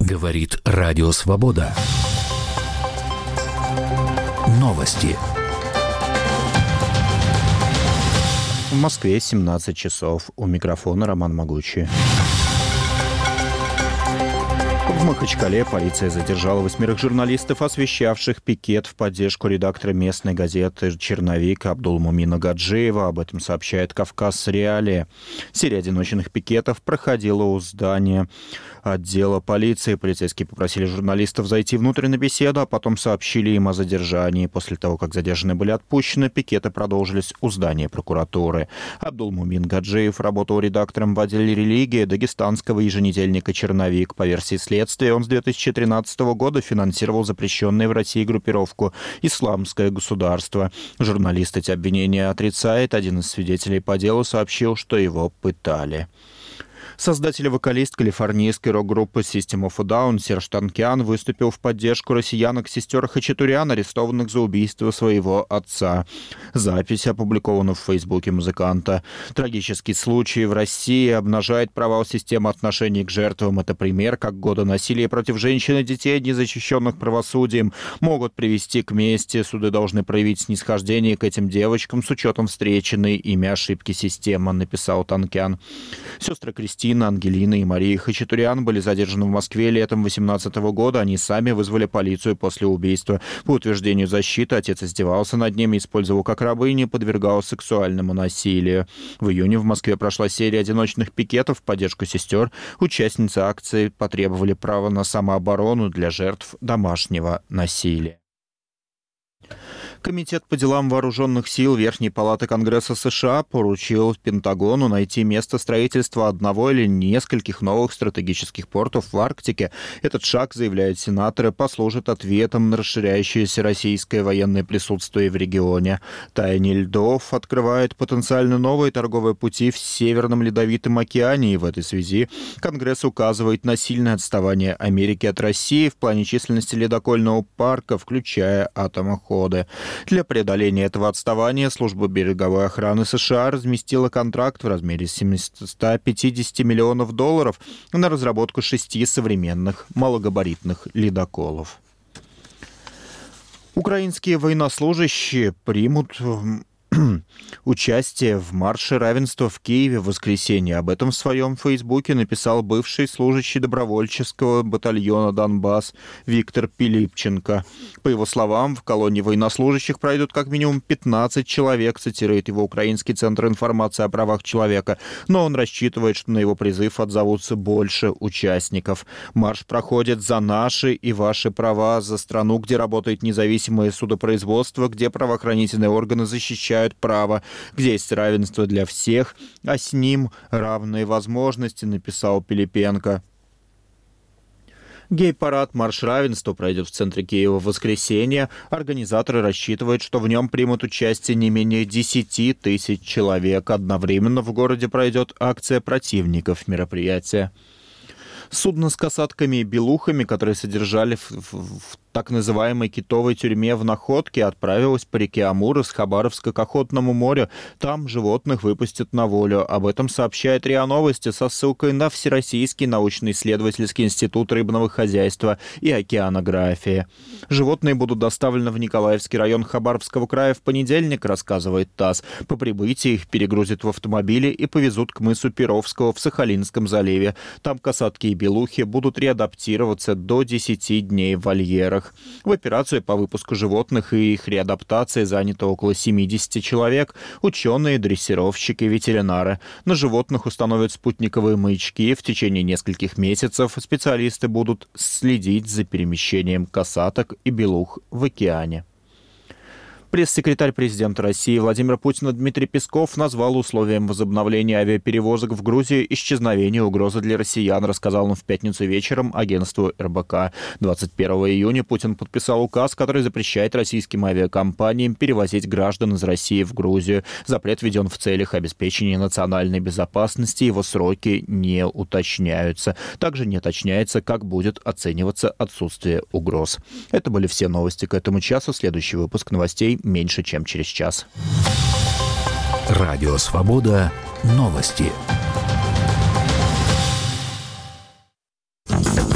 Говорит Радио Свобода. Новости. В Москве 17 часов. У микрофона Роман Могучий. В Махачкале полиция задержала 8 журналистов, освещавших пикет в поддержку редактора местной газеты «Черновик» Абдулмумина Гаджиева. Об этом сообщает «Кавказ Реалии». Серия одиночных пикетов проходила у здания отдела полиции. Полицейские попросили журналистов зайти внутрь на беседу, а потом сообщили им о задержании. После того, как задержанные были отпущены, пикеты продолжились у здания прокуратуры. Абдулмумин Гаджиев работал редактором в отделе религии дагестанского еженедельника «Черновик». По версии следствия, он с 2013 года финансировал запрещенную в России группировку «Исламское государство». Журналист эти обвинения отрицает. Один из свидетелей по делу сообщил, что его пытали. Создатель и вокалист калифорнийской рок-группы System of a Down Серж Танкиан выступил в поддержку россиянок-сестер Хачатурян, арестованных за убийство своего отца. Запись опубликована в Фейсбуке музыканта. Трагический случай в России обнажает провал системы отношений к жертвам. Это пример, как годы насилия против женщин и детей, не защищенных правосудием, могут привести к мести. Суды должны проявить снисхождение к этим девочкам с учетом встреченной ими ошибки системы, написал Танкиан. Сестры Кристина, Ангелина и Мария Хачатурян были задержаны в Москве летом 2018 года. Они сами вызвали полицию после убийства. По утверждению защиты, отец издевался над ними, использовал как рабыни и подвергал сексуальному насилию. В июне в Москве прошла серия одиночных пикетов в поддержку сестер. Участницы акции потребовали права на самооборону для жертв домашнего насилия. Комитет по делам вооруженных сил Верхней палаты Конгресса США поручил Пентагону найти место строительства одного или нескольких новых стратегических портов в Арктике. Этот шаг, заявляют сенаторы, послужит ответом на расширяющееся российское военное присутствие в регионе. Таяние льдов открывает потенциально новые торговые пути в Северном Ледовитом океане, и в этой связи Конгресс указывает на сильное отставание Америки от России в плане численности ледокольного парка, включая атомоходы. Для преодоления этого отставания служба береговой охраны США разместила контракт в размере $750 миллионов на разработку 6 современных малогабаритных ледоколов. Украинские военнослужащие примут участие в марше равенства в Киеве в воскресенье. Об этом в своем фейсбуке написал бывший служащий добровольческого батальона «Донбасс» Виктор Пилипченко. По его словам, в колонии военнослужащих пройдут как минимум 15 человек, цитирует его Украинский центр информации о правах человека, но он рассчитывает, что на его призыв отзовутся больше участников. Марш проходит за наши и ваши права, за страну, где работает независимое судопроизводство, где правоохранительные органы защищают право, где есть равенство для всех, а с ним равные возможности, написал Пилипенко. Гей-парад «Марш равенства» пройдет в центре Киева в воскресенье. Организаторы рассчитывают, что в нем примут участие не менее 10 тысяч человек. Одновременно в городе пройдет акция противников мероприятия. Судно с касатками и белухами, которые содержали в так называемой китовой тюрьме в Находке, отправилась по реке Амур из Хабаровска к Охотному морю. Там животных выпустят на волю. Об этом сообщает РИА Новости со ссылкой на Всероссийский научно-исследовательский институт рыбного хозяйства и океанографии. Животные будут доставлены в Николаевский район Хабаровского края в понедельник, рассказывает ТАСС. По прибытии их перегрузят в автомобили и повезут к мысу Перовского в Сахалинском заливе. Там касатки и белухи будут реадаптироваться до 10 дней в вольерах. В операцию по выпуску животных и их реадаптации занято около 70 человек, ученые, дрессировщики, ветеринары. На животных установят спутниковые маячки. В течение нескольких месяцев специалисты будут следить за перемещением касаток и белух в океане. Пресс-секретарь президента России Владимира Путина Дмитрий Песков назвал условием возобновления авиаперевозок в Грузию исчезновение угрозы для россиян, рассказал он в пятницу вечером агентству РБК. 21 июня Путин подписал указ, который запрещает российским авиакомпаниям перевозить граждан из России в Грузию. Запрет введен в целях обеспечения национальной безопасности, его сроки не уточняются. Также не уточняется, как будет оцениваться отсутствие угроз. Это были все новости к этому часу. Следующий выпуск новостей меньше, чем через час. Радио Свобода. Новости.